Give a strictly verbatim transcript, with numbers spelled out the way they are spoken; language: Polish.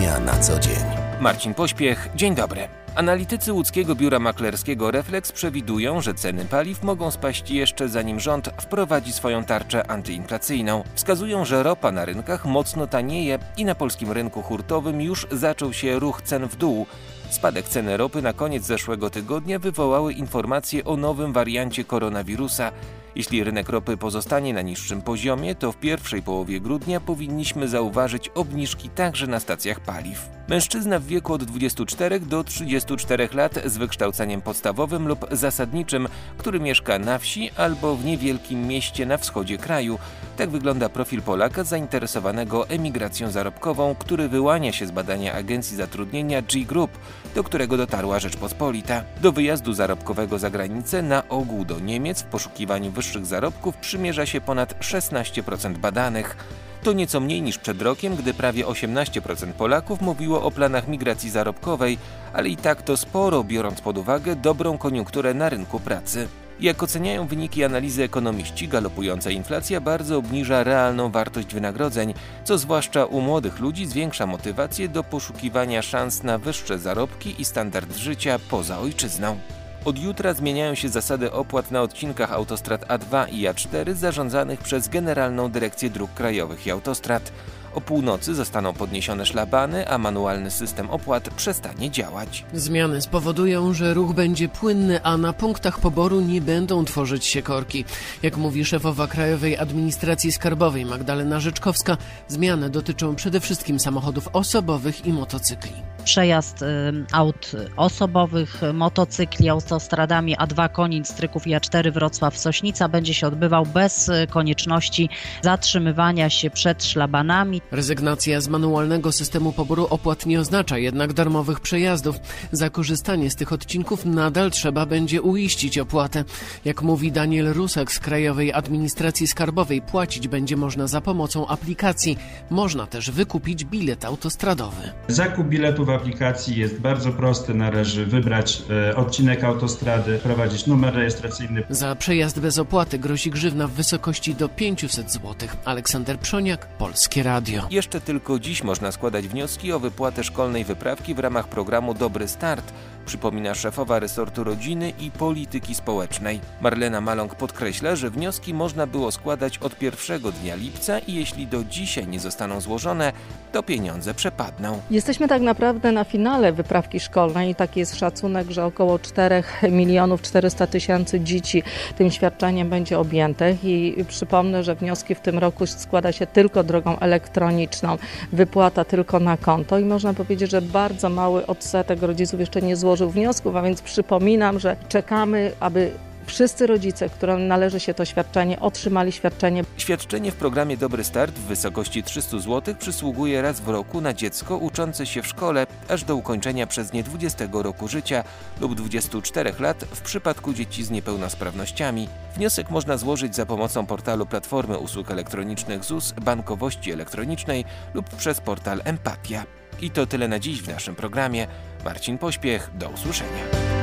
dnia na co dzień. Marcin Pośpiech, dzień dobry. Analitycy łódzkiego biura maklerskiego Reflex przewidują, że ceny paliw mogą spaść jeszcze zanim rząd wprowadzi swoją tarczę antyinflacyjną. Wskazują, że ropa na rynkach mocno tanieje i na polskim rynku hurtowym już zaczął się ruch cen w dół. Spadek ceny ropy na koniec zeszłego tygodnia wywołały informacje o nowym wariancie koronawirusa. Jeśli rynek ropy pozostanie na niższym poziomie, to w pierwszej połowie grudnia powinniśmy zauważyć obniżki także na stacjach paliw. Mężczyzna w wieku od dwudziestu czterech do trzydziestu czterech lat z wykształceniem podstawowym lub zasadniczym, który mieszka na wsi albo w niewielkim mieście na wschodzie kraju. Tak wygląda profil Polaka zainteresowanego emigracją zarobkową, który wyłania się z badania agencji zatrudnienia G Group, do którego dotarła Rzeczpospolita. Do wyjazdu zarobkowego za granicę, na ogół do Niemiec, w poszukiwaniu wyższych zarobków przymierza się ponad szesnaście procent badanych. To nieco mniej niż przed rokiem, gdy prawie osiemnaście procent Polaków mówiło o planach migracji zarobkowej, ale i tak to sporo, biorąc pod uwagę dobrą koniunkturę na rynku pracy. Jak oceniają wyniki analizy ekonomiści, galopująca inflacja bardzo obniża realną wartość wynagrodzeń, co zwłaszcza u młodych ludzi zwiększa motywację do poszukiwania szans na wyższe zarobki i standard życia poza ojczyzną. Od jutra zmieniają się zasady opłat na odcinkach autostrad A dwa i A cztery zarządzanych przez Generalną Dyrekcję Dróg Krajowych i Autostrad. O północy zostaną podniesione szlabany, a manualny system opłat przestanie działać. Zmiany spowodują, że ruch będzie płynny, a na punktach poboru nie będą tworzyć się korki. Jak mówi szefowa Krajowej Administracji Skarbowej Magdalena Rzeczkowska, zmiany dotyczą przede wszystkim samochodów osobowych i motocykli. Przejazd y, aut osobowych, motocykli autostradami A dwa Konin, Stryków i A cztery Wrocław-Sośnica będzie się odbywał bez y, konieczności zatrzymywania się przed szlabanami. Rezygnacja z manualnego systemu poboru opłat nie oznacza jednak darmowych przejazdów. Za korzystanie z tych odcinków nadal trzeba będzie uiścić opłatę. Jak mówi Daniel Rusek z Krajowej Administracji Skarbowej, płacić będzie można za pomocą aplikacji. Można też wykupić bilet autostradowy. Zakup biletu w aplikacji jest bardzo prosty. Należy wybrać e, odcinek autostrady, prowadzić numer rejestracyjny. Za przejazd bez opłaty grozi grzywna w wysokości do pięćset złotych. Aleksander Przoniak, Polskie Radio. Jeszcze tylko dziś można składać wnioski o wypłatę szkolnej wyprawki w ramach programu Dobry Start, przypomina szefowa resortu rodziny i polityki społecznej. Marlena Maląg podkreśla, że wnioski można było składać od pierwszego dnia lipca i jeśli do dzisiaj nie zostaną złożone, to pieniądze przepadną. Jesteśmy tak naprawdę na finale wyprawki szkolnej i taki jest szacunek, że około cztery miliony czterysta tysięcy dzieci tym świadczeniem będzie objętych i przypomnę, że wnioski w tym roku składa się tylko drogą elektroniczną, wypłata tylko na konto i można powiedzieć, że bardzo mały odsetek rodziców jeszcze nie złożył wniosków, a więc przypominam, że czekamy, aby wszyscy rodzice, którym należy się to świadczenie, otrzymali świadczenie. Świadczenie w programie Dobry Start w wysokości trzysta złotych przysługuje raz w roku na dziecko uczące się w szkole aż do ukończenia przez nie dwudziestego roku życia lub dwudziestu czterech lat w przypadku dzieci z niepełnosprawnościami. Wniosek można złożyć za pomocą portalu Platformy Usług Elektronicznych Z U S, bankowości elektronicznej lub przez portal Empatia. I to tyle na dziś w naszym programie. Marcin Pośpiech, do usłyszenia.